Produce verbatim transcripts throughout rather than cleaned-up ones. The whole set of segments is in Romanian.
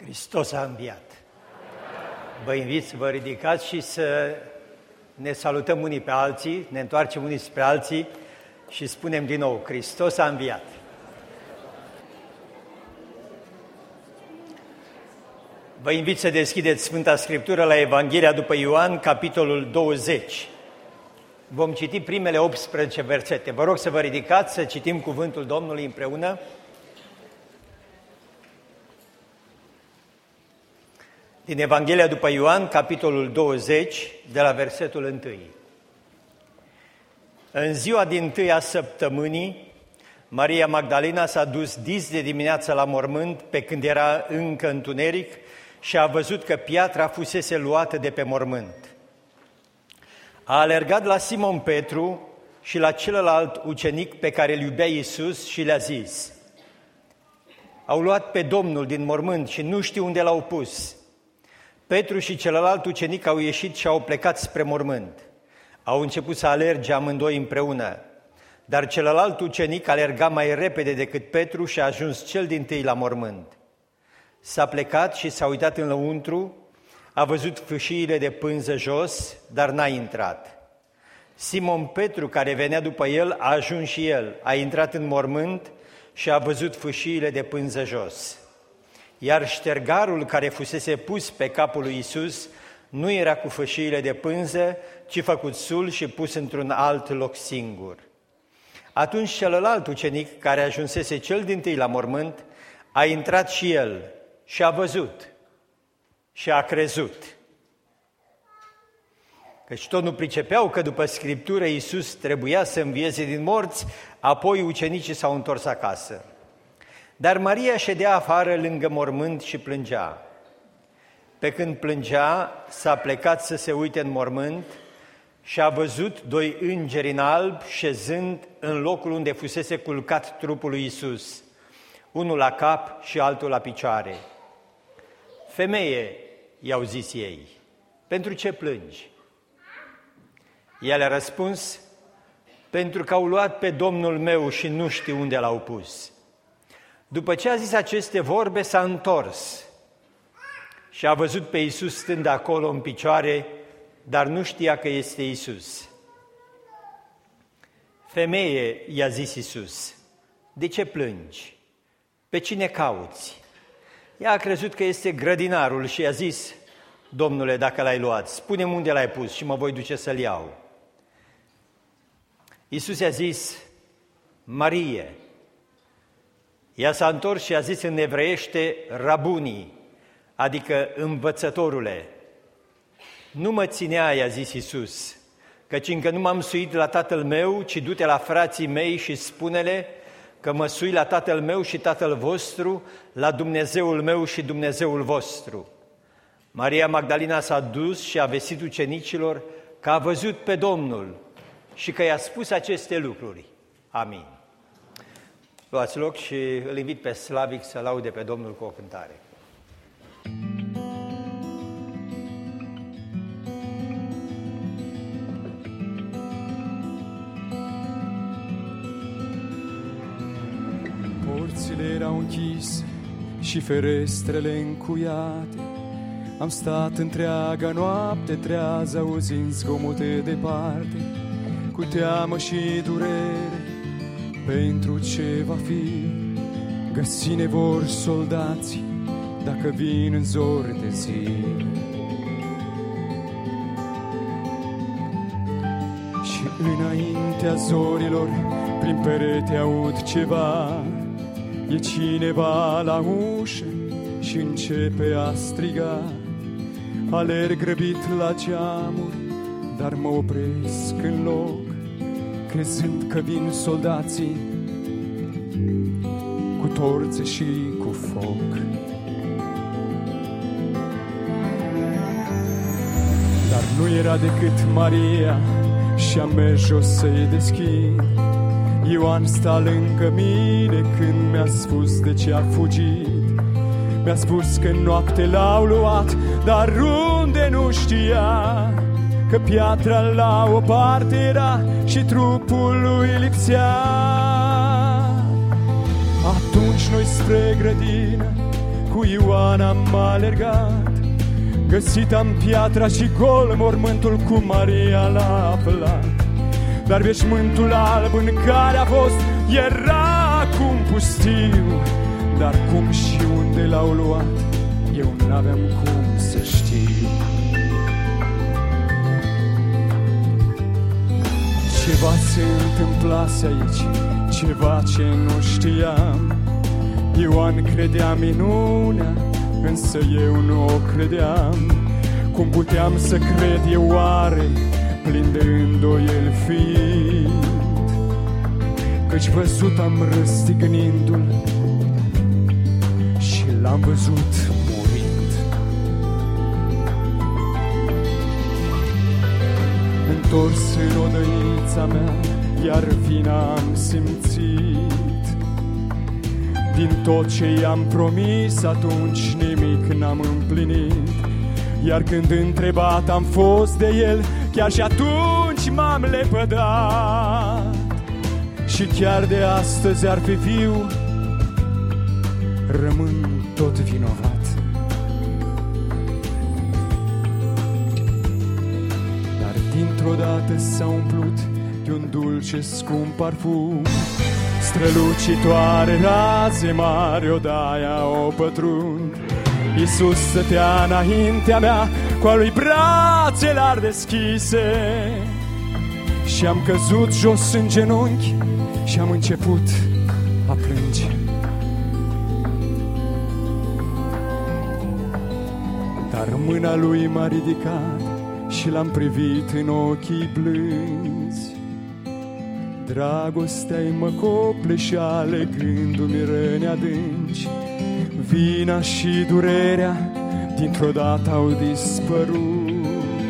Hristos a înviat. Vă invit să vă ridicați și să ne salutăm unii pe alții, ne întoarcem unii spre alții și spunem din nou, Hristos a înviat. Vă invit să deschideți Sfânta Scriptură la Evanghelia după Ioan, capitolul douăzeci. Vom citi primele optsprezece versete. Vă rog să vă ridicați, să citim cuvântul Domnului împreună. Din Evanghelia după Ioan, capitolul douăzeci, de la versetul unu. În ziua dintâi a săptămânii, Maria Magdalena s-a dus dis de dimineață la mormânt, pe când era încă întuneric, și a văzut că piatra fusese luată de pe mormânt. A alergat la Simon Petru și la celălalt ucenic pe care îl iubea Iisus și le-a zis: Au luat pe Domnul din mormânt și nu știu unde l-au pus. Petru și celălalt ucenic au ieșit și au plecat spre mormânt. Au început să alerge amândoi împreună, dar celălalt ucenic alerga mai repede decât Petru și a ajuns cel dintâi la mormânt. S-a plecat și s-a uitat în lăuntru, a văzut fâșiile de pânză jos, dar n-a intrat. Simon Petru, care venea după el, a ajuns și el, a intrat în mormânt și a văzut fâșiile de pânză jos. Iar ștergarul care fusese pus pe capul lui Iisus nu era cu fâșiile de pânză, ci făcut sul și pus într-un alt loc singur. Atunci celălalt ucenic, care ajunsese cel dintâi la mormânt, a intrat și el și a văzut și a crezut. Căci tot nu pricepeau că după Scriptură Iisus trebuia să învieze din morți, apoi ucenicii s-au întors acasă. Dar Maria ședea afară lângă mormânt și plângea. Pe când plângea, s-a plecat să se uite în mormânt și a văzut doi îngeri în alb șezând în locul unde fusese culcat trupul lui Iisus, unul la cap și altul la picioare. Femeie, i-au zis ei, pentru ce plângi? Ea le-a răspuns, pentru că au luat pe Domnul meu și nu știu unde l-au pus. După ce a zis aceste vorbe, s-a întors și a văzut pe Iisus stând acolo în picioare, dar nu știa că este Iisus. Femeie, i-a zis Iisus, de ce plângi? Pe cine cauți? Ea a crezut că este grădinarul și i-a zis, Domnule, dacă l-ai luat, spune-mi unde l-ai pus și mă voi duce să-l iau. Iisus i-a zis, Marie. Ea s-a întors și a zis în evreiește, Rabunii, adică învățătorule. Nu mă ținea, i-a zis Iisus, căci încă nu m-am suit la tatăl meu, ci du-te la frații mei și spune-le că mă sui la tatăl meu și tatăl vostru, la Dumnezeul meu și Dumnezeul vostru. Maria Magdalena s-a dus și a vestit ucenicilor că a văzut pe Domnul și că i-a spus aceste lucruri. Amin. Luați loc și îl invit pe Slavic să laude pe Domnul cu o cântare. Porțile erau închise și ferestrele încuiate. Am stat întreaga noapte trează, auzind zgomote departe, cu teamă și durere pentru ce va fi. Găsi-ne vor soldații dacă vin în zori de zi. Și înaintea zorilor prin perete aud ceva. E cineva la ușă și începe a striga. Alerg grăbit la geamuri, dar mă opresc în loc, crezând că vin soldații cu torțe și cu foc. Dar nu era decât Maria și am mers jos să-i deschid. Ioan sta lângă mine când mi-a spus de ce a fugit. Mi-a spus că în noapte l-au luat, dar unde nu știa, că piatra la o parte era și trupul lui lipsea. Atunci noi spre grădină cu Ioan am alergat, găsit am piatra și gol mormântul cu Maria l-a aflat. Dar veșmântul alb în care a fost era acum pustiu, dar cum și unde l-au luat, eu n-aveam cum să știu. Ceva se întâmplase aici, ceva ce nu știam. Ioan credea minunea, însă eu nu o credeam. Cum puteam să cred eu oare, plin de îndoieli fiind, căci văzut am răstignindu-l și l-am văzut murind. Întors în odăița mea, iar vina am simțit. Din tot ce i-am promis atunci nimic n-am împlinit. Iar când întrebat am fost de el, chiar și atunci m-am lepădat. Și chiar de astăzi ar fi viu, rămân tot vinovat. Dar dintr-o dată s-a umplut de un dulce scump parfum, strălucitoare raze mari odaia o pătrund. Iisus stătea înaintea mea cu a lui brațe larg deschise și am căzut jos în genunchi și am început a plânge. Dar mâna lui m-a ridicat și l-am privit în ochii blânzi. Dragostea-i mă copleșea legându-mi răni adânci. Vina și durerea dintr-o dată au dispărut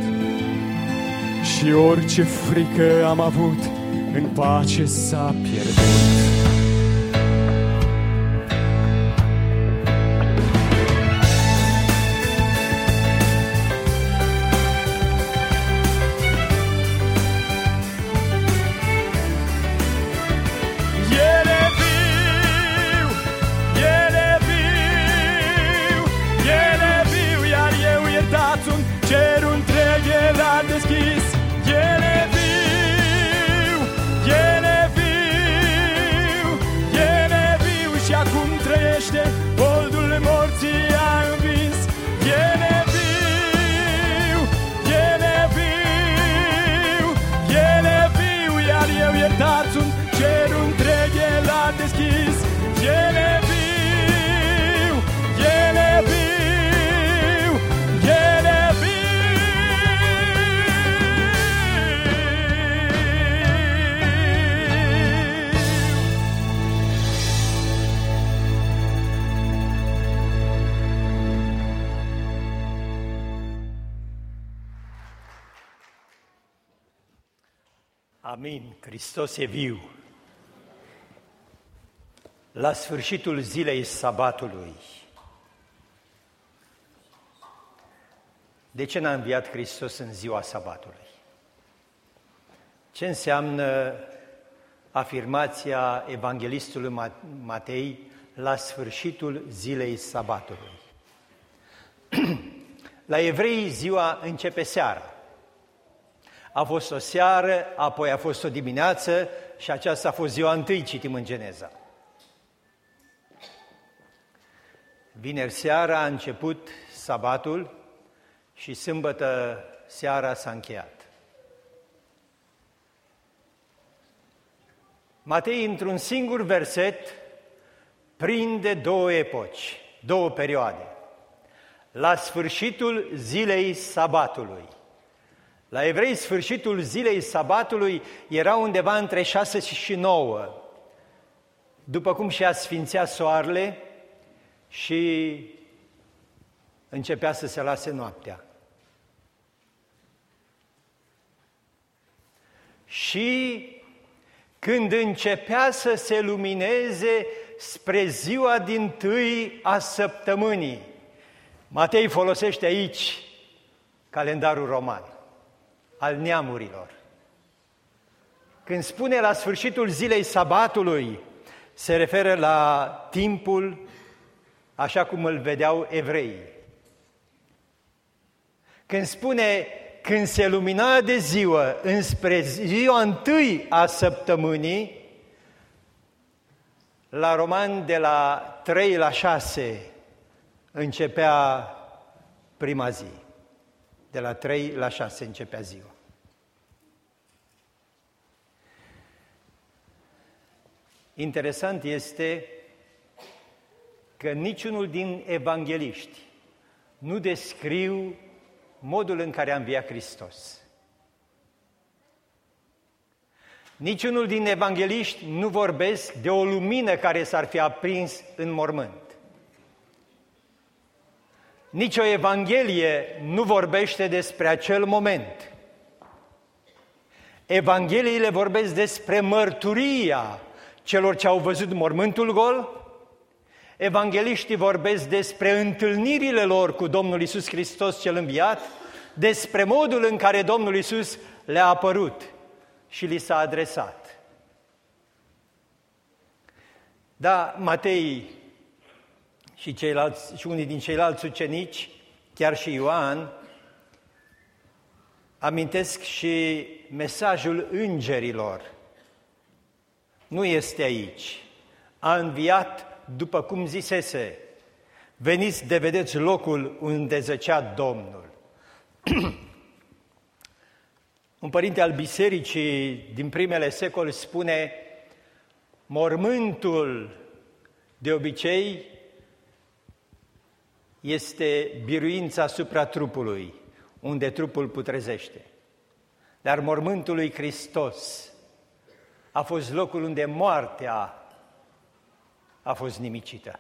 și orice frică am avut în pace s-a pierdut. Cerul întreg el a deschis, el e viu, el e viu, el e viu și acum trăiește, boldul morții a învins. El e viu, el e viu, el e viu, iar eu iertat sunt, cerul întreg el a deschis, el e viu, el e viu. Amin. Hristos e viu. La sfârșitul zilei sabatului. De ce n-a înviat Hristos în ziua sabatului? Ce înseamnă afirmația evanghelistului Matei la sfârșitul zilei sabatului? La evrei ziua începe seara. A fost o seară, apoi a fost o dimineață și aceasta a fost ziua întâi, citim în Geneza. Vineri seara a început sabatul și sâmbătă seara s-a încheiat. Matei, într-un singur verset, prinde două epoci, două perioade. La sfârșitul zilei sabatului. La evrei, sfârșitul zilei sabatului era undeva între șase și nouă, după cum și-a sfințea soarele și începea să se lase noaptea. Și când începea să se lumineze spre ziua dintâi a săptămânii, Matei folosește aici calendarul roman al neamurilor. Când spune la sfârșitul zilei sabatului, se referă la timpul așa cum îl vedeau evreii. Când spune, când se lumina de ziua înspre ziua întâi a săptămânii, la Romani de la trei la șase începea prima zi. De la trei la șase începea ziua. Interesant este că niciunul din evangheliști nu descriu modul în care a înviat Hristos. Niciunul din evangheliști nu vorbesc de o lumină care s-ar fi aprins în mormânt. Nici o evanghelie nu vorbește despre acel moment. Evangheliile vorbesc despre mărturia celor ce au văzut mormântul gol. Evangheliștii vorbesc despre întâlnirile lor cu Domnul Iisus Hristos cel înviat, despre modul în care Domnul Iisus le-a apărut și li s-a adresat. Da, Matei și, ceilalți, și unii din ceilalți ucenici, chiar și Ioan, amintesc și mesajul îngerilor. Nu este aici. A înviat după cum zisese, veniți de vedeți locul unde zăcea Domnul. Un părinte al bisericii din primele secole spune, mormântul de obicei este biruința asupra trupului, unde trupul putrezește. Dar mormântul lui Hristos a fost locul unde moartea a fost nimicită.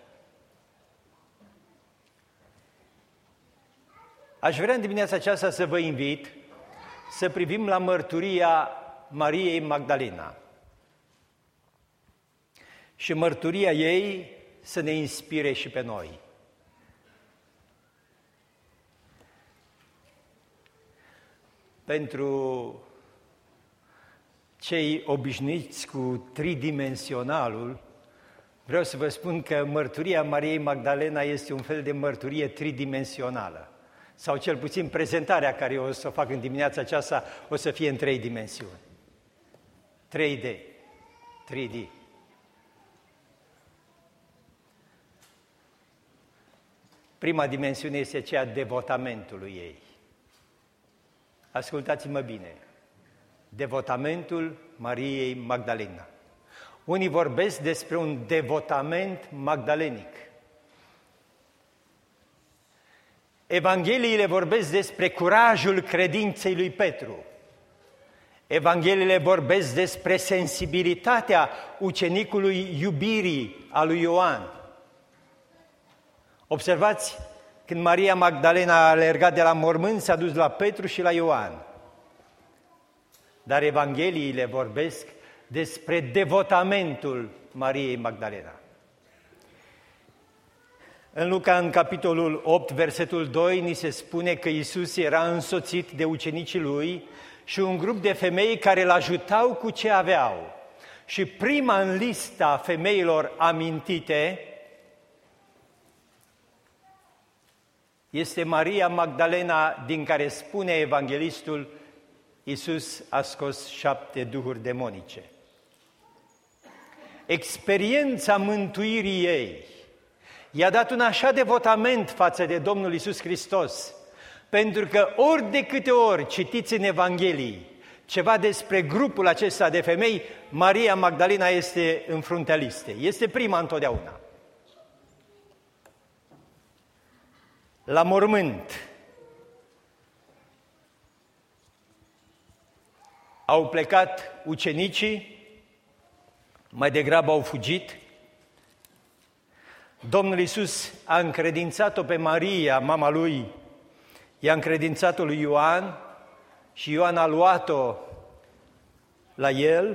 Aș vrea în dimineața aceasta să vă invit să privim la mărturia Mariei Magdalena. Și mărturia ei să ne inspire și pe noi. Pentru cei obișnuiți cu tridimensionalul, vreau să vă spun că mărturia Mariei Magdalena este un fel de mărturie tridimensională. Sau cel puțin prezentarea care eu o să o fac în dimineața aceasta o să fie în trei dimensiuni. trei D. trei D. Prima dimensiune este cea devotamentului ei. Ascultați-mă bine. Devotamentul Mariei Magdalena. Unii vorbesc despre un devotament magdalenic. Evangheliile vorbesc despre curajul credinței lui Petru. Evangheliile vorbesc despre sensibilitatea ucenicului iubirii a lui Ioan. Observați, când Maria Magdalena a alergat de la mormânt, s-a dus la Petru și la Ioan. Dar Evangheliile vorbesc despre devotamentul Mariei Magdalena. În Luca, în capitolul opt, versetul doi, ni se spune că Iisus era însoțit de ucenicii lui și un grup de femei care îl ajutau cu ce aveau. Și prima în lista femeilor amintite este Maria Magdalena, din care spune evanghelistul, Iisus a scos șapte duhuri demonice. Experiența mântuirii ei i-a dat un așa devotament față de Domnul Iisus Hristos, pentru că ori de câte ori citiți în Evanghelii ceva despre grupul acesta de femei, Maria Magdalena este în fruntea listei, este prima întotdeauna. La mormânt au plecat ucenicii, mai degrabă au fugit. Domnul Iisus a încredințat-o pe Maria, mama lui, i-a încredințat-o lui Ioan și Ioan a luat-o la el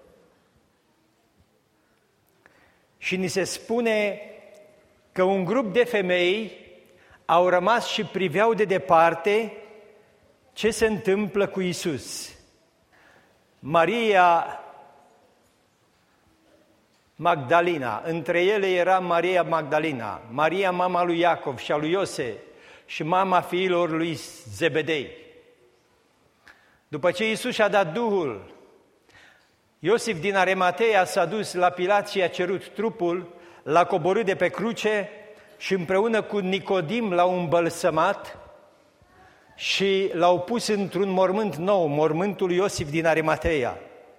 și ni se spune că un grup de femei au rămas și priveau de departe ce se întâmplă cu Iisus. Maria Magdalena. Între ele era Maria Magdalena, Maria mama lui Iacov și a lui Iose și mama fiilor lui Zebedei. După ce Iisus și-a dat Duhul, Iosif din Arimatea s-a dus la Pilat și a cerut trupul, l-a coborât de pe cruce și împreună cu Nicodim l-au îmbălsămat și l-au pus într-un mormânt nou, mormântul lui Iosif din Arimatea.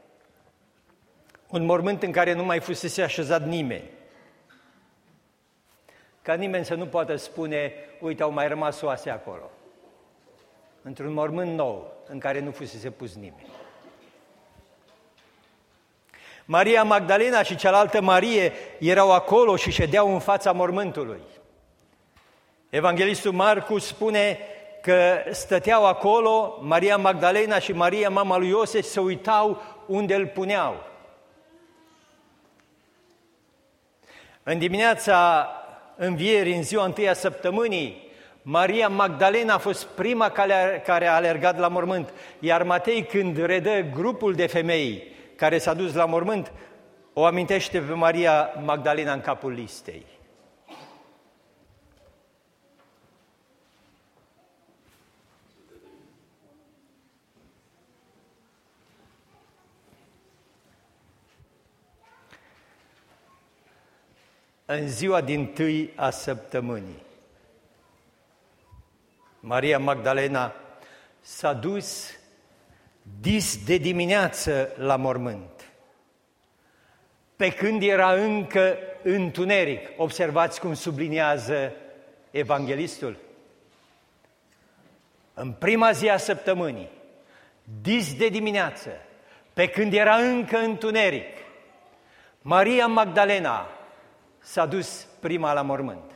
Un mormânt în care nu mai fusese așezat nimeni. Ca nimeni să nu poată spune, uite, au mai rămas oase acolo. Într-un mormânt nou, în care nu fusese pus nimeni. Maria Magdalena și cealaltă Marie erau acolo și ședeau în fața mormântului. Evanghelistul Marcu spune că stăteau acolo, Maria Magdalena și Maria mama lui Iosif se uitau unde îl puneau. În dimineața învierii, în ziua întâia săptămânii, Maria Magdalena a fost prima care a alergat la mormânt, iar Matei, când redă grupul de femei care s-a dus la mormânt, o amintește pe Maria Magdalena în capul listei. În ziua dintâi a săptămânii, Maria Magdalena s-a dus dis de dimineață la mormânt, pe când era încă întuneric. Observați cum subliniază evanghelistul. În prima zi a săptămânii, dis de dimineață, pe când era încă întuneric, Maria Magdalena s-a dus prima la mormânt.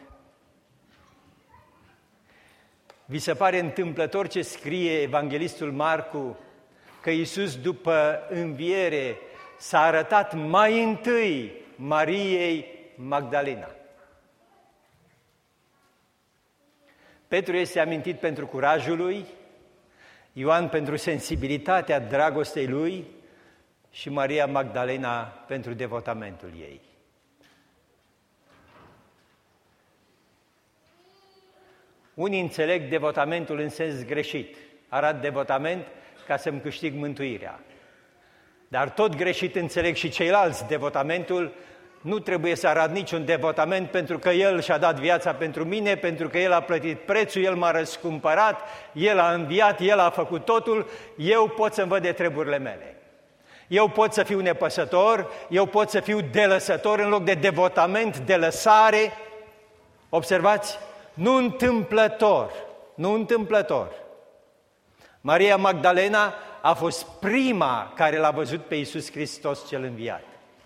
Vi se pare întâmplător ce scrie evanghelistul Marcu, că Iisus după înviere s-a arătat mai întâi Mariei Magdalena. Petru este amintit pentru curajul lui, Ioan pentru sensibilitatea dragostei lui și Maria Magdalena pentru devotamentul ei. Unii înțeleg devotamentul în sens greșit. Arăt devotament ca să-mi câștig mântuirea. Dar tot greșit înțeleg și ceilalți devotamentul. Nu trebuie să arăt niciun devotament pentru că El și-a dat viața pentru mine, pentru că El a plătit prețul, El m-a răscumpărat, El a înviat, El a făcut totul, eu pot să-mi văd de treburile mele. Eu pot să fiu nepăsător, eu pot să fiu delăsător în loc de devotament, de lăsare. Observați? Nu întâmplător, nu întâmplător. Maria Magdalena a fost prima care l-a văzut pe Iisus Hristos cel înviat.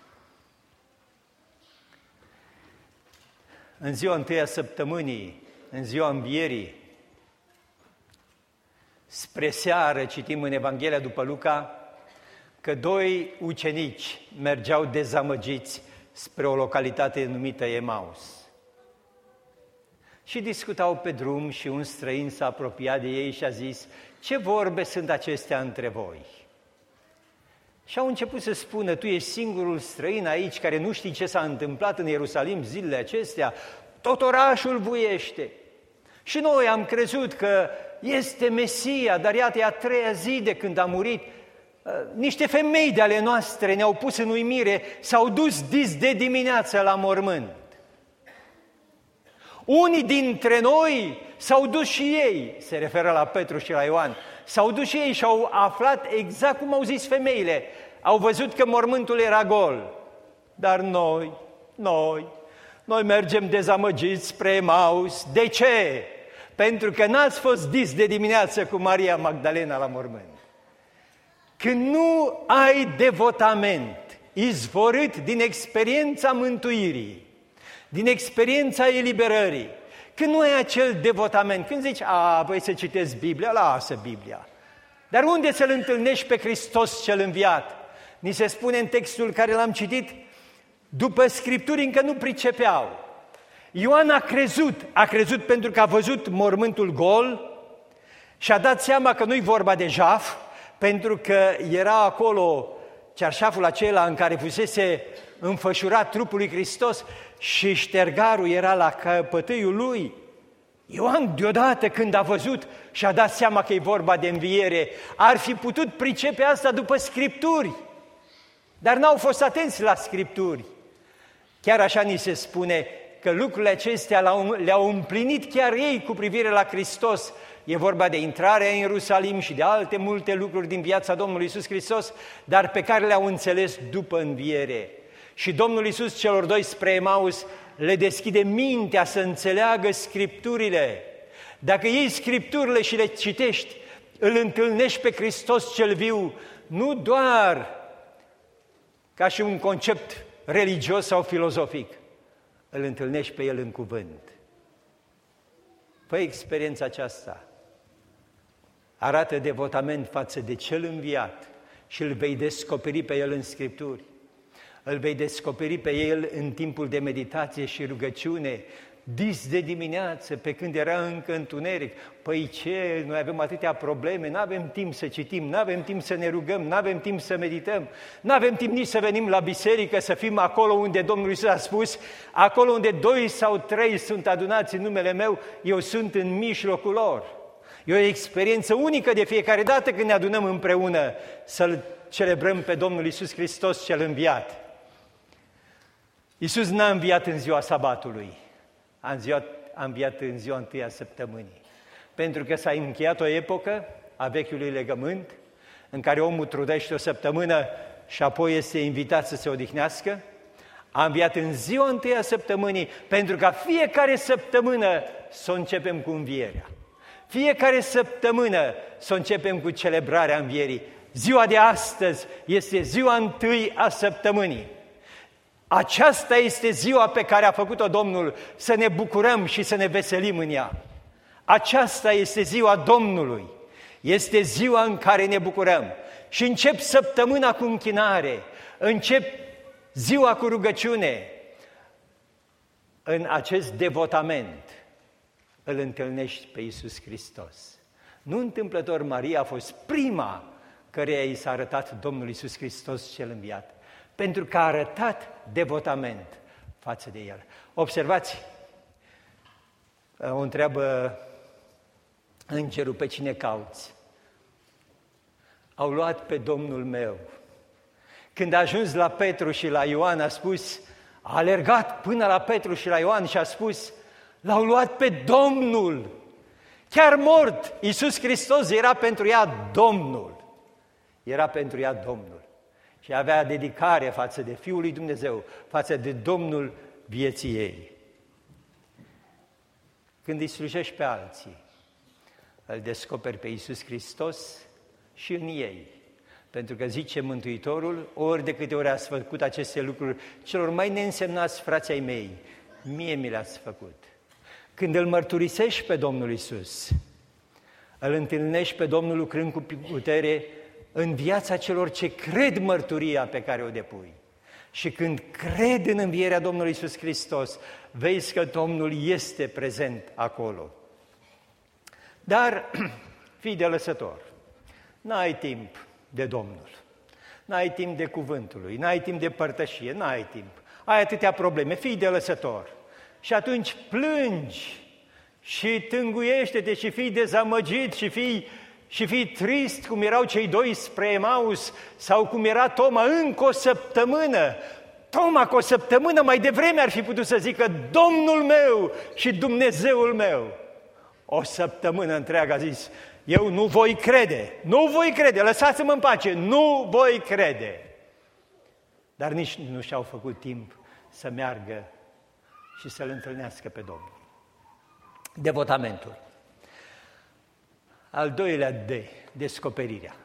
În ziua întâia săptămânii, în ziua învierii, spre seară, citim în Evanghelia după Luca, că doi ucenici mergeau dezamăgiți spre o localitate numită Emaus. Și discutau pe drum și un străin s-a apropiat de ei și a zis, ce vorbe sunt acestea între voi? Și au început să spună, tu ești singurul străin aici care nu știi ce s-a întâmplat în Ierusalim zilele acestea, tot orașul vuiește. Și noi am crezut că este Mesia, dar iată, e a treia zi de când a murit. Niște femei de ale noastre ne-au pus în uimire, s-au dus dis de dimineață la mormânt. Unii dintre noi s-au dus și ei, se referă la Petru și la Ioan, s-au dus și ei și au aflat exact cum au zis femeile. Au văzut că mormântul era gol. Dar noi, noi, noi mergem dezamăgiți spre Emaus. De ce? Pentru că n-ați fost dis de dimineață cu Maria Magdalena la mormânt. Când nu ai devotament izvorât din experiența mântuirii, din experiența eliberării, când nu ai acel devotament, când zici, a, voi să citesc Biblia, lasă Biblia. Dar unde să-L întâlnești pe Hristos cel înviat? Ni se spune în textul care l-am citit, după Scripturi încă nu pricepeau. Ioan a crezut, a crezut pentru că a văzut mormântul gol și a dat seama că nu-i vorba de jaf, pentru că era acolo cearșaful acela în care fusese înfășurat trupul lui Hristos și ștergarul era la căpătâiul lui. Ioan, deodată când a văzut și a dat seama că e vorba de înviere, ar fi putut pricepe asta după Scripturi, dar n-au fost atenți la Scripturi. Chiar așa ni se spune că lucrurile acestea le-au împlinit chiar ei cu privire la Hristos. E vorba de intrarea în Ierusalim și de alte multe lucruri din viața Domnului Iisus Hristos, dar pe care le-au înțeles după înviere. Și Domnul Iisus celor doi spre Emaus le deschide mintea să înțeleagă Scripturile. Dacă iei Scripturile și le citești, îl întâlnești pe Hristos cel viu, nu doar ca și un concept religios sau filozofic, îl întâlnești pe El în cuvânt. Fă experiența aceasta. Arată devotament față de Cel înviat și îl vei descoperi pe El în Scripturi. Îl vei descoperi pe El în timpul de meditație și rugăciune, dis de dimineață, pe când era încă întuneric. Păi ce, noi avem atâtea probleme, nu avem timp să citim, nu avem timp să ne rugăm, nu avem timp să medităm, nu avem timp nici să venim la biserică, să fim acolo unde Domnul Iisus a spus, acolo unde doi sau trei sunt adunați în numele meu, eu sunt în mijlocul lor. E o experiență unică de fiecare dată când ne adunăm împreună să-L celebrăm pe Domnul Iisus Hristos cel înviat. Iisus n-a înviat în ziua sabatului, a înviat, a înviat în ziua întâia săptămânii, pentru că s-a încheiat o epocă a vechiului legământ, în care omul trudește o săptămână și apoi este invitat să se odihnească. A înviat în ziua întâia săptămânii, pentru ca fiecare săptămână să o începem cu învierea. Fiecare săptămână să începem cu celebrarea învierii. Ziua de astăzi este ziua întâi a săptămânii. Aceasta este ziua pe care a făcut-o Domnul, să ne bucurăm și să ne veselim în ea. Aceasta este ziua Domnului, este ziua în care ne bucurăm. Și încep săptămâna cu închinare, încep ziua cu rugăciune. În acest devotament îl întâlnești pe Iisus Hristos. Nu întâmplător, Maria a fost prima căreia i s-a arătat Domnul Iisus Hristos cel înviat, pentru că a arătat devotament față de El. Observați, o întreabă îngerul, pe cine cauți? Au luat pe Domnul meu. Când a ajuns la Petru și la Ioan, a spus, a alergat până la Petru și la Ioan și a spus, l-au luat pe Domnul. Chiar mort, Iisus Hristos era pentru ea Domnul. Era pentru ea Domnul. Și avea dedicare față de Fiul lui Dumnezeu, față de Domnul vieții ei. Când îi slujești pe alții, îl descoperi pe Iisus Hristos și în ei. Pentru că zice Mântuitorul, ori de câte ori ați făcut aceste lucruri celor mai neînsemnați frații ai mei, mie mi le-ați făcut. Când îl mărturisești pe Domnul Iisus, îl întâlnești pe Domnul lucrând cu putere în viața celor ce cred mărturia pe care o depui. Și când cred în învierea Domnului Iisus Hristos, vezi că Domnul este prezent acolo. Dar fii de lăsător, n-ai timp de Domnul, n-ai timp de cuvântul Lui, n-ai timp de părtășie, n-ai timp, ai atâtea probleme, fii de lăsător. Și atunci plângi și tânguiește-te și fii dezamăgit și fii, și fii trist, cum erau cei doi spre Emaus, sau cum era Toma încă o săptămână. Toma, cu o săptămână mai devreme ar fi putut să zică Domnul meu și Dumnezeul meu. O săptămână întreagă a zis, eu nu voi crede, nu voi crede, lăsați-mă în pace, nu voi crede. Dar nici nu și-au făcut timp să meargă și să-L întâlnească pe Domnul. Devotamentul. Al doilea de, descoperirea.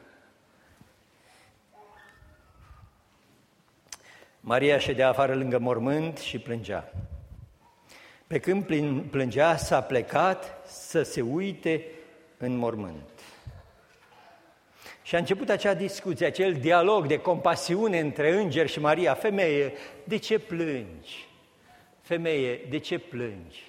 Maria ședea afară lângă mormânt și plângea. Pe când plângea, s-a plecat să se uite în mormânt. Și a început acea discuție, acel dialog de compasiune între înger și Maria. Femeie, de ce plângi? Femeie, de ce plângi?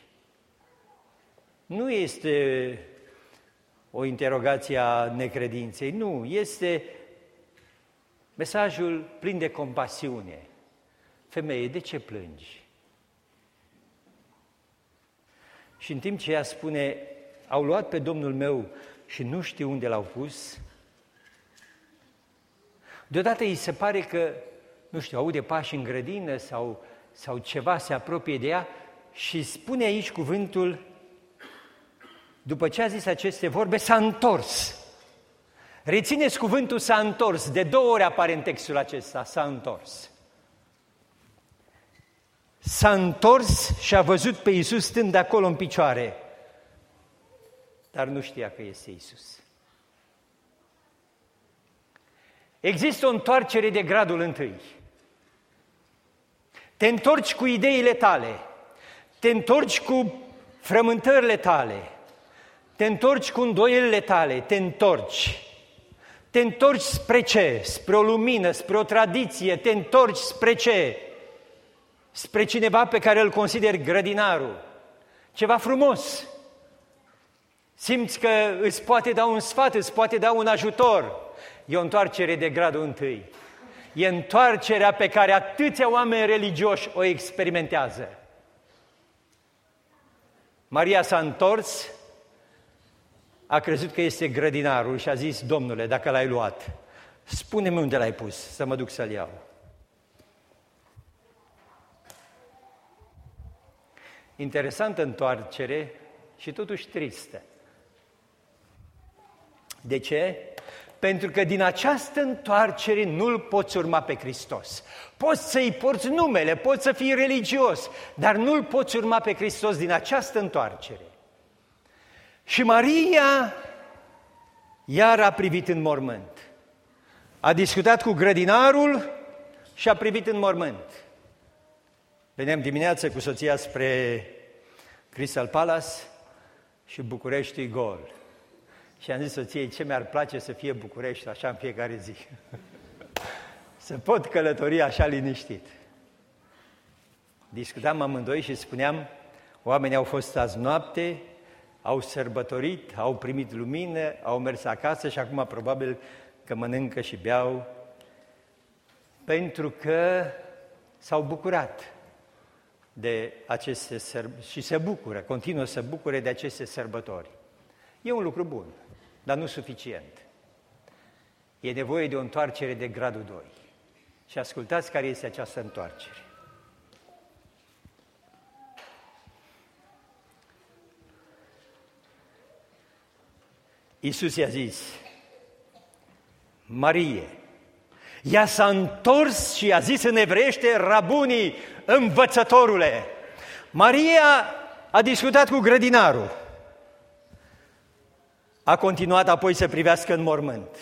Nu este o interogație a necredinței, nu, este Mesajul plin de compasiune. Femeie, de ce plângi? Și în timp ce ea spune, au luat pe Domnul meu și nu știu unde l-au pus, deodată îi se pare că, nu știu, aude pași în grădină sau, sau ceva se apropie de ea și spune aici cuvântul, după ce a zis aceste vorbe, s-a întors. Rețineți cuvântul s-a întors, de două ori apare în textul acesta, s-a întors. S-a întors și a văzut pe Iisus stând acolo în picioare, dar nu știa că este Iisus. Există o întoarcere de gradul întâi. Te întorci cu ideile tale, te întorci cu frământările tale, te întorci cu îndoielile tale, te întorci. Te întorci spre ce? Spre o lumină, spre o tradiție, te întorci spre ce? Spre cineva pe care îl consideri grădinarul. Ceva frumos. Simți că îți poate da un sfat, îți poate da un ajutor. E o întoarcere de gradul întâi. E întoarcerea pe care atâția oameni religioși o experimentează. Maria s-a întors, a crezut că este grădinarul și a zis, Domnule, dacă l-ai luat, spune-mi unde l-ai pus, să mă duc să-l iau. Interesantă întoarcere și totuși tristă. De ce? Pentru că din această întoarcere nu-L poți urma pe Hristos. Poți să-i porți numele, poți să fii religios, dar nu-L poți urma pe Hristos din această întoarcere. Și Maria iar a privit în mormânt. A discutat cu grădinarul și a privit în mormânt. Veneam dimineața cu soția spre Crystal Palace și București e gol. Și am zis soției, ce mi-ar place să fie București așa în fiecare zi. Să pot călători așa liniștit. Discutam amândoi și spuneam, oamenii au fost azi noapte, au sărbătorit, au primit lumină, au mers acasă și acum probabil că mănâncă și beau, pentru că s-au bucurat de aceste sărbători și se bucură, continuă să bucure de aceste sărbători. E un lucru bun, dar nu suficient. E nevoie de o întoarcere de gradul doi. Și ascultați care este această întoarcere. Iisus i-a zis, Marie. Ea s-a întors și a zis în evreiește, Rabunii, învățătorule. Maria a discutat cu grădinarul. A continuat apoi să privească în mormânt.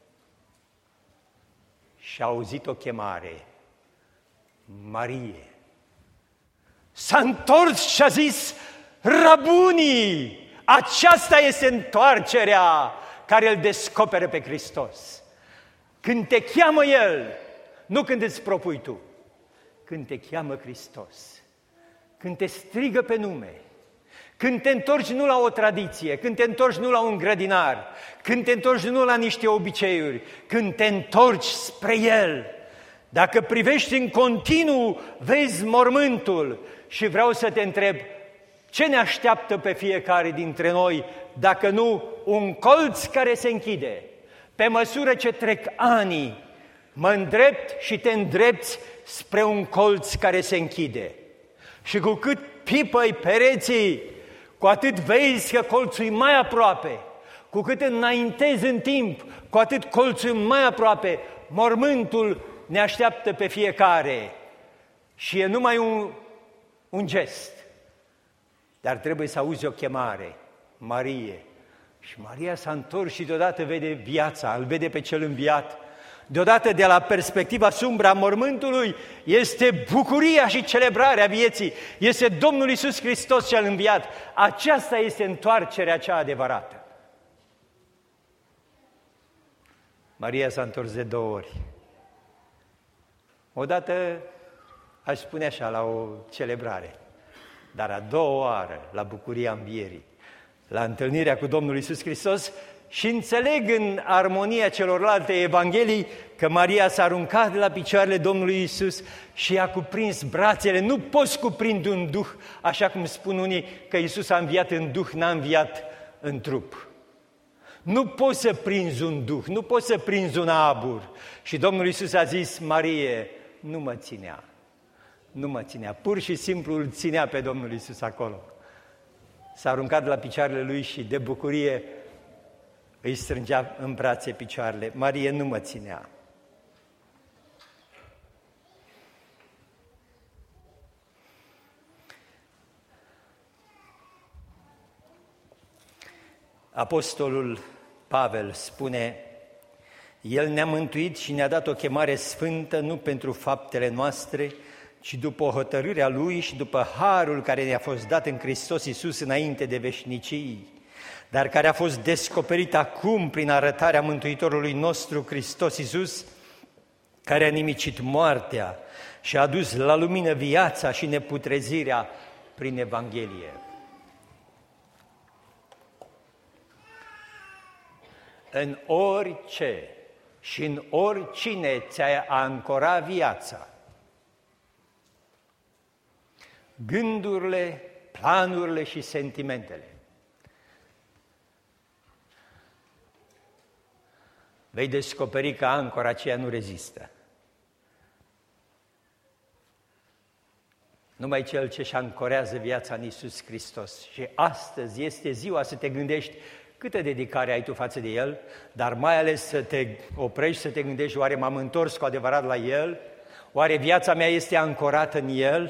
Și a auzit o chemare. Marie. S-a întors și a zis, Rabunii! Aceasta este întoarcerea care îl descoperă pe Hristos. Când te cheamă El, nu când îți propui tu, când te cheamă Hristos, când te strigă pe nume, când te întorci nu la o tradiție, când te întorci nu la un grădinar, când te întorci nu la niște obiceiuri, când te întorci spre El. Dacă privești în continuu, vezi mormântul și vreau să te întreb, ce ne așteaptă pe fiecare dintre noi, dacă nu un colț care se închide? Pe măsură ce trec ani, mă îndrept și te îndrepți spre un colț care se închide. Și cu cât pipăi pereții, cu atât vezi că colțul e mai aproape. Cu cât înaintezi în timp, cu atât colțul e mai aproape. Mormântul ne așteaptă pe fiecare. Și e numai un, un gest. Dar trebuie să auzi o chemare, Marie. Și Maria s-a întors și deodată vede viața, îl vede pe cel înviat. Deodată, de la perspectiva sumbră a mormântului, este bucuria și celebrarea vieții. Este Domnul Iisus Hristos cel înviat. Aceasta este întoarcerea cea adevărată. Maria s-a întors de două ori. Odată, aș spune așa, la o celebrare. Dar a doua oară, la bucuria învierii, la întâlnirea cu Domnul Iisus Hristos, și înțeleg în armonia celorlalte evanghelii că Maria s-a aruncat la picioarele Domnului Iisus și a cuprins brațele. Nu poți cuprinde un duh, așa cum spun unii că Iisus a înviat în duh, n-a înviat în trup. Nu poți să prinzi un duh, nu poți să prinzi un abur. Și Domnul Iisus a zis: Marie, nu mă ținea. Nu mă ținea, pur și simplu îl ținea pe Domnul Iisus acolo. S-a aruncat la picioarele lui și de bucurie îi strângea în brațe picioarele. Marie nu mă ținea. Apostolul Pavel spune: El ne-a mântuit și ne-a dat o chemare sfântă, nu pentru faptele noastre, ci după hotărârea Lui și după harul care ne-a fost dat în Hristos Iisus înainte de veșnicii, dar care a fost descoperit acum prin arătarea Mântuitorului nostru Hristos Iisus, care a nimicit moartea și a adus la lumină viața și neputrezirea prin Evanghelie. În orice și în oricine ți-ai ancora viața, gândurile, planurile și sentimentele, vei descoperi că ancora aceea nu rezistă. Numai cel ce își ancorează viața în Iisus Hristos. Și astăzi este ziua să te gândești câtă dedicare ai tu față de El, dar mai ales să te oprești, să te gândești: oare m-am întors cu adevărat la El? Oare viața mea este ancorată în El?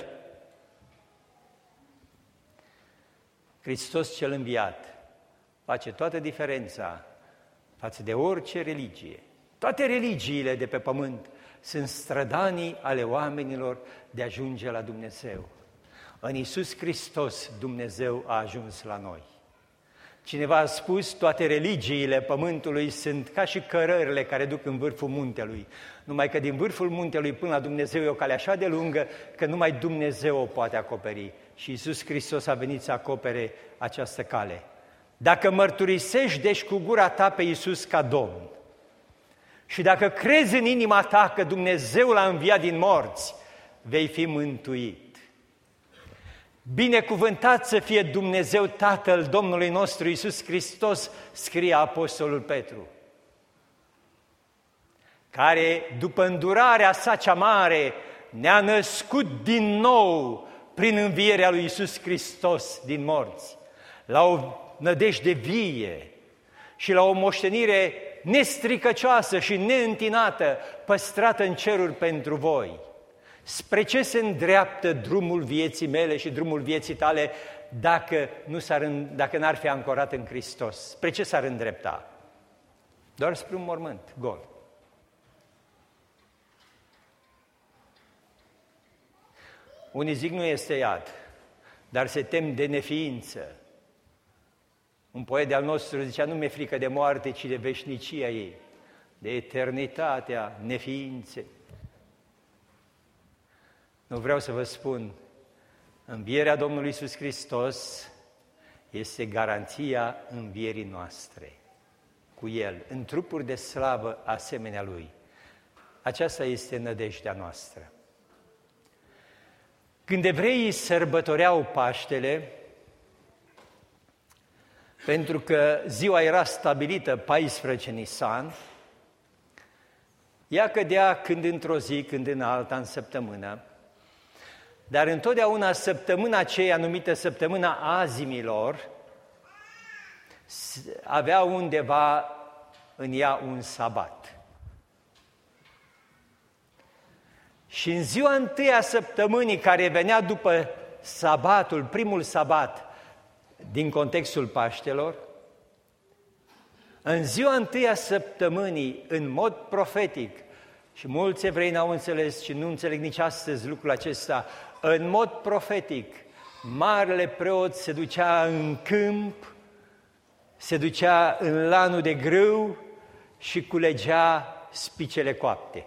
Hristos cel înviat face toată diferența față de orice religie. Toate religiile de pe pământ sunt strădanii ale oamenilor de a ajunge la Dumnezeu. În Iisus Hristos Dumnezeu a ajuns la noi. Cineva a spus: toate religiile pământului sunt ca și cărările care duc în vârful muntelui. Numai că din vârful muntelui până la Dumnezeu e o cale așa de lungă că numai Dumnezeu o poate acoperi. Și Iisus Hristos a venit să acopere această cale. Dacă mărturisești deci cu gura ta pe Iisus ca Domn și dacă crezi în inima ta că Dumnezeu l-a înviat din morți, vei fi mântuit. Binecuvântat să fie Dumnezeu Tatăl Domnului nostru Iisus Hristos, scrie Apostolul Petru, care după îndurarea sa cea mare ne-a născut din nou prin învierea lui Iisus Hristos din morți, la o nădejde vie și la o moștenire nestricăcioasă și neîntinată, păstrată în ceruri pentru voi. Spre ce se îndreaptă drumul vieții mele și drumul vieții tale dacă, nu s-ar, dacă n-ar fi ancorat în Hristos? Spre ce s-ar îndrepta? Doar spre un mormânt gol. Unii zic: nu este iad, dar se tem de neființă. Un poet de-al nostru zicea: nu mi-e frică de moarte, ci de veșnicia ei, de eternitatea neființei. Nu vreau să vă spun, învierea Domnului Iisus Hristos este garanția învierii noastre cu El, în trupuri de slavă asemenea Lui. Aceasta este nădejdea noastră. Când evreii sărbătoreau Paștele, pentru că ziua era stabilită paisprezece Nisan, ea cădea când într-o zi, când în alta, în săptămână, dar întotdeauna săptămâna aceea numită săptămâna azimilor avea undeva în ea un sabat. Și în ziua întâia săptămânii, care venea după sabatul, primul sabat din contextul Paștelor, în ziua întâia săptămânii, în mod profetic, și mulți evrei n-au înțeles și nu înțeleg nici astăzi lucrul acesta, în mod profetic, marele preot se ducea în câmp, se ducea în lanul de grâu și culegea spicele coapte.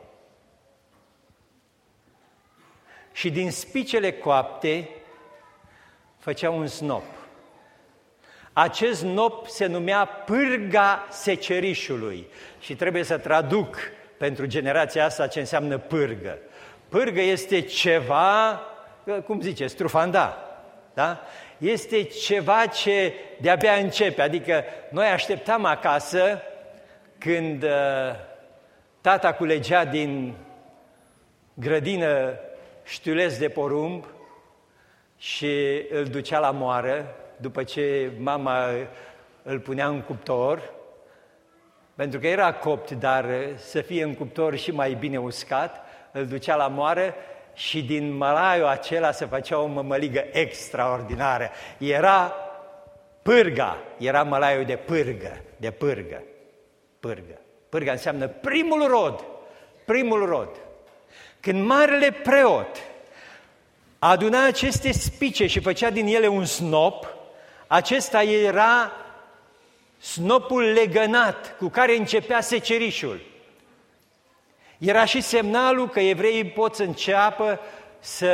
Și din spicele coapte făcea un snop. Acest snop se numea pârga secerișului și trebuie să traduc pentru generația asta ce înseamnă pârgă. Pârgă este ceva, cum ziceți, trufanda, da? Este ceva ce de-abia începe, adică noi așteptam acasă când uh, tata culegea din grădină știuleț de porumb și îl ducea la moară, după ce mama îl punea în cuptor, pentru că era copt, dar să fie în cuptor și mai bine uscat, îl ducea la moară și din mălaiul acela se făcea o mămăligă extraordinară. Era pârga, era mălaiul de pârgă, de pârgă, pârgă. Pârga înseamnă primul rod, primul rod. Când marele preot aduna aceste spice și făcea din ele un snop, acesta era snopul legănat cu care începea secerișul. Era și semnalul că evreii pot să înceapă să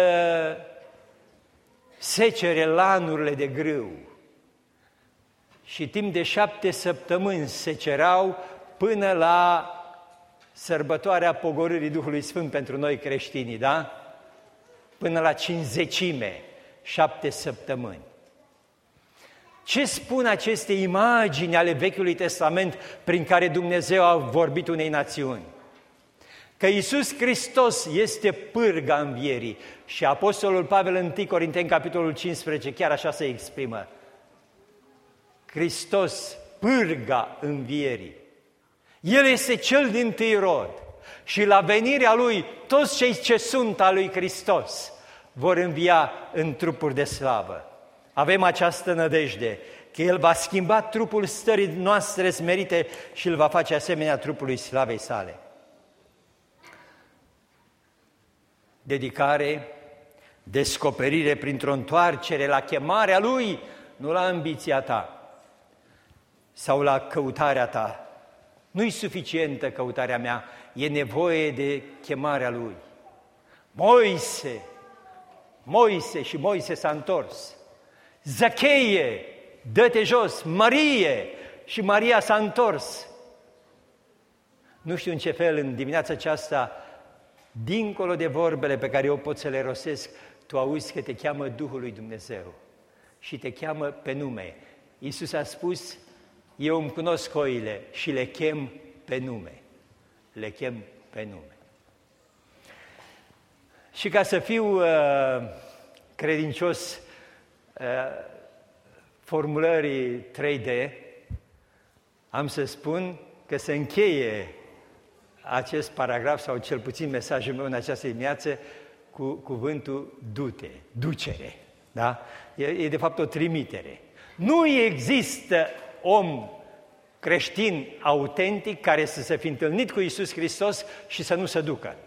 secere lanurile de grâu. Și timp de șapte săptămâni secerau până la sărbătoarea pogorârii Duhului Sfânt pentru noi creștinii, da? Până la cincizecime, șapte săptămâni. Ce spun aceste imagini ale Vechiului Testament prin care Dumnezeu a vorbit unei națiuni? Că Iisus Hristos este pârga învierii și Apostolul Pavel în întâi Corinteni, capitolul cincisprezece, chiar așa se exprimă. Hristos, pârga învierii. El este cel dintâi rod și la venirea Lui, toți cei ce sunt al lui Hristos vor învia în trupuri de slavă. Avem această nădejde că El va schimba trupul stării noastre smerite și îl va face asemenea trupului slavei sale. Dedicare, descoperire printr-o întoarcere la chemarea Lui, nu la ambiția ta sau la căutarea ta. Nu-i suficientă căutarea mea, e nevoie de chemarea Lui. Moise, Moise și Moise s-a întors. Zacheie, dă-te jos, Marie și Maria s-a întors. Nu știu în ce fel în dimineața aceasta, dincolo de vorbele pe care eu pot să le rostesc, tu auzi că te cheamă Duhul lui Dumnezeu și te cheamă pe nume. Iisus a spus, eu îmi cunosc oile și le chem pe nume. Le chem pe nume. Și ca să fiu uh, credincios uh, formulării trei D, am să spun că se încheie acest paragraf, sau cel puțin mesajul meu în această dimineață, cu cuvântul du-te, ducere. Da? E, e de fapt o trimitere. Nu există om creștin autentic care să se fi întâlnit cu Iisus Hristos și să nu se ducă.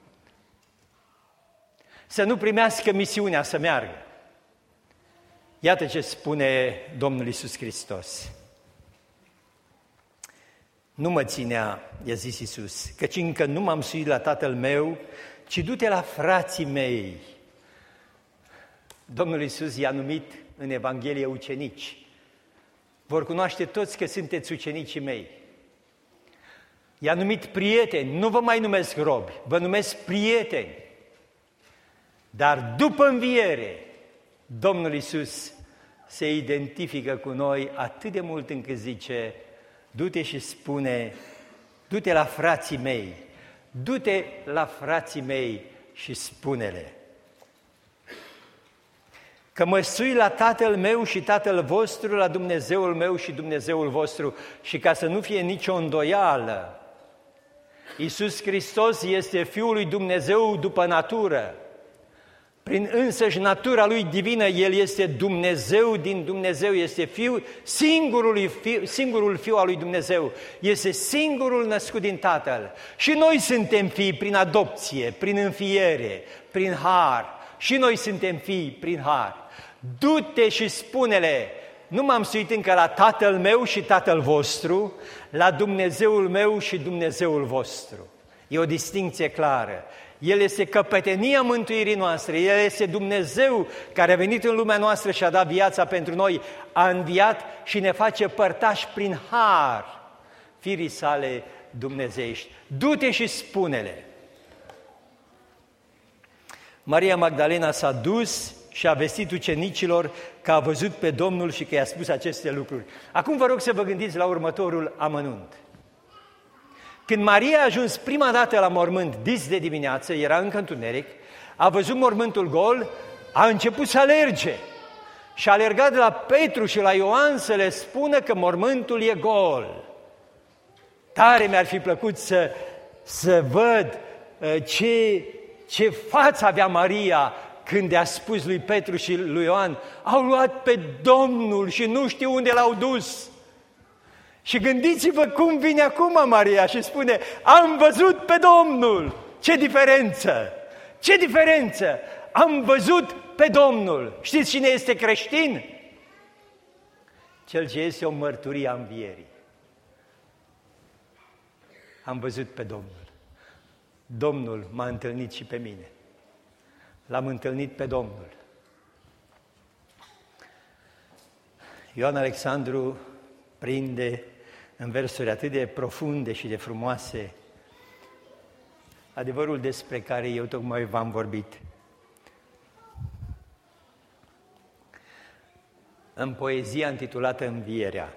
Să nu primească misiunea să meargă. Iată ce spune Domnul Iisus Hristos. Nu mă ținea, i-a zis Iisus, căci încă nu m-am suit la Tatăl meu, ci du-te la frații mei. Domnul Iisus i-a numit în Evanghelie ucenici. Vor cunoaște toți că sunteți ucenicii mei. I-a numit prieteni, nu vă mai numesc robi, vă numesc prieteni. Dar după înviere, Domnul Iisus se identifică cu noi atât de mult încât zice, du-te și spune, du-te la frații mei, du-te la frații mei și spune-le că mă sui la Tatăl meu și Tatăl vostru, la Dumnezeul meu și Dumnezeul vostru. Și ca să nu fie nicio îndoială, Iisus Hristos este Fiul lui Dumnezeu după natură. Prin însăși natura Lui divină, El este Dumnezeu din Dumnezeu, este Fiul, singurul fiu, singurul Fiu al lui Dumnezeu, este singurul născut din Tatăl. Și noi suntem fii prin adopție, prin înfiere, prin har. Și noi suntem fii prin har. Du-te și spune-le, nu m-am suit încă la Tatăl meu și Tatăl vostru, la Dumnezeul meu și Dumnezeul vostru. E o distincție clară. El este căpetenia mântuirii noastre, El este Dumnezeu care a venit în lumea noastră și a dat viața pentru noi, a înviat și ne face părtași prin har firii sale dumnezeiești. Du-te și spune-le. Maria Magdalena s-a dus și a vestit ucenicilor că a văzut pe Domnul și că i-a spus aceste lucruri. Acum vă rog să vă gândiți la următorul amănunt. Când Maria a ajuns prima dată la mormânt dis de dimineață, era încă întuneric, a văzut mormântul gol, a început să alerge și a alergat de la Petru și la Ioan să le spună că mormântul e gol. Tare mi-ar fi plăcut să, să văd uh, ce, ce față avea Maria când i-a spus lui Petru și lui Ioan, au luat pe Domnul și nu știu unde l-au dus. Și gândiți-vă cum vine acum Maria și spune, am văzut pe Domnul. Ce diferență! Ce diferență! Am văzut pe Domnul. Știți cine este creștin? Cel ce este o mărturie a învierii. Am văzut pe Domnul. Domnul m-a întâlnit și pe mine. L-am întâlnit pe Domnul. Ioan Alexandru prinde în versuri atât de profunde și de frumoase adevărul despre care eu tocmai v-am vorbit. În poezia intitulată Învierea,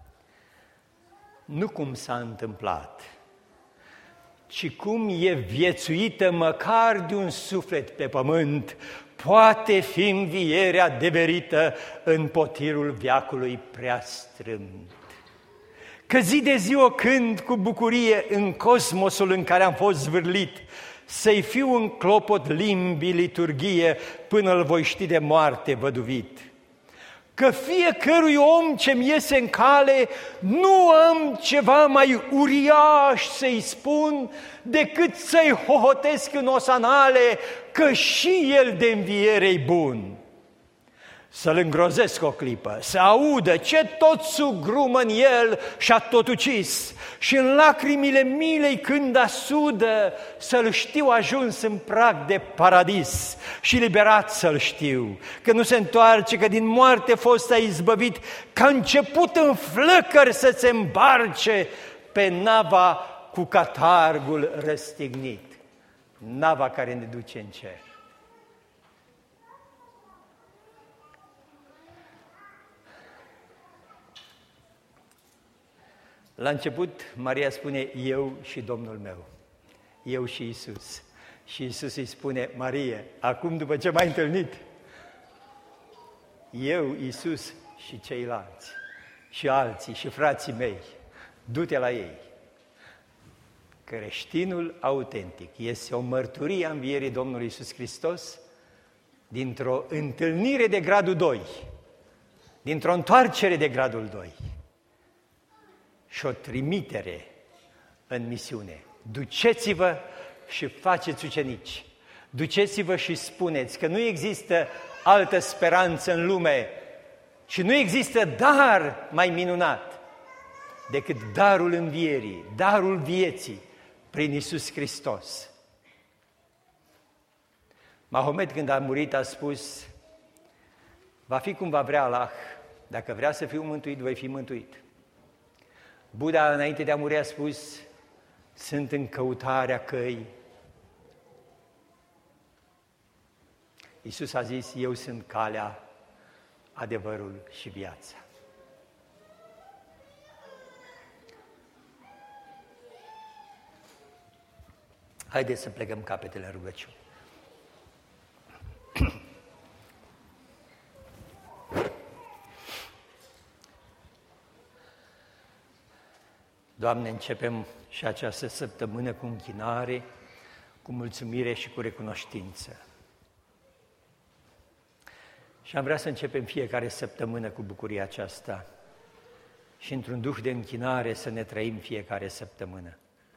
nu cum s-a întâmplat, ci cum e viețuită măcar de un suflet pe pământ, poate fi învierea adeverită în potirul veacului prea strâmt. Că zi de zi o cânt cu bucurie în cosmosul în care am fost zvârlit, să-i fiu în clopot limbii liturghie până îl voi ști de moarte văduvit. Că fiecărui om ce-mi iese în cale, nu am ceva mai uriaș să-i spun, decât să-i hohotesc în osanale, că și el de înviere-i bun. Să-l îngrozesc o clipă, să audă ce tot sugrumă în el și-a tot ucis, și în lacrimile milei când asudă, să-l știu ajuns în prag de paradis și liberat să-l știu, că nu se întoarce, că din moarte fost a izbăvit, că a început în flăcări să se îmbarce pe nava cu catargul răstignit, nava care ne duce în cer. La început, Maria spune, eu și Domnul meu, eu și Iisus. Și Iisus îi spune, Marie, acum după ce m-ai întâlnit, eu, Iisus și ceilalți, și alții, și frații mei, du-te la ei. Creștinul autentic este o mărturie a învierii Domnului Iisus Hristos dintr-o întâlnire de gradul doi, dintr-o întoarcere de gradul doi. Și o trimitere în misiune. Duceți-vă și faceți ucenici. Duceți-vă și spuneți că nu există altă speranță în lume și nu există dar mai minunat decât darul învierii, darul vieții prin Iisus Hristos. Mahomet, când a murit, a spus, va fi cum va vrea Allah, dacă vrea să fiu mântuit, voi fi mântuit. Buddha, înainte de a muri, a spus, sunt în căutarea căii. Iisus a zis, eu sunt calea, adevărul și viața. Haideți să plecăm capetele în rugăciune. Doamne, începem și această săptămână cu închinare, cu mulțumire și cu recunoștință. Și am vrea să începem fiecare săptămână cu bucuria aceasta și într-un duh de închinare să ne trăim fiecare săptămână.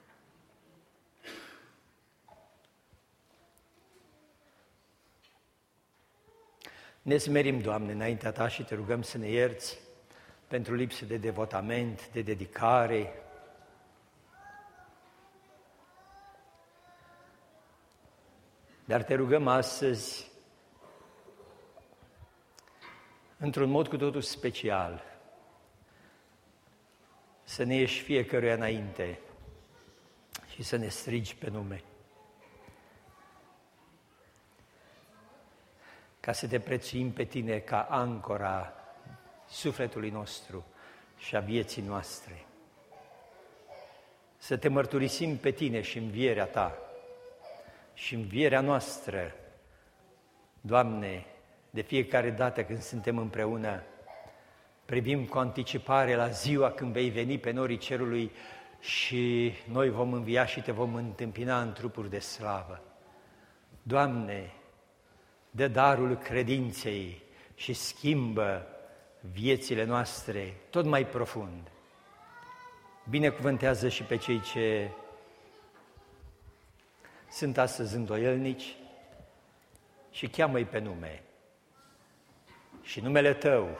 Ne smerim, Doamne, înaintea Ta și Te rugăm să ne ierți pentru lipsă de devotament, de dedicare, Dar te rugăm astăzi, într-un mod cu totul special, să ne ieși fiecăruia înainte și să ne strigi pe nume. Ca să te prețuim pe tine ca ancora sufletului nostru și a vieții noastre. Să te mărturisim pe tine și învierea ta și învierea noastră, Doamne, de fiecare dată când suntem împreună, privim cu anticipare la ziua când vei veni pe norii cerului și noi vom învia și te vom întâmpina în trupuri de slavă. Doamne, dă darul credinței și schimbă viețile noastre tot mai profund. Binecuvântează și pe cei ce sunt astăzi îndoielnici și cheamă-i pe nume. Și numele Tău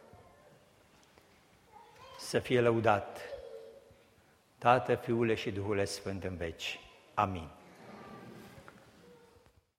să fie lăudat, Tată, Fiule și Duhul Sfânt în veci. Amin.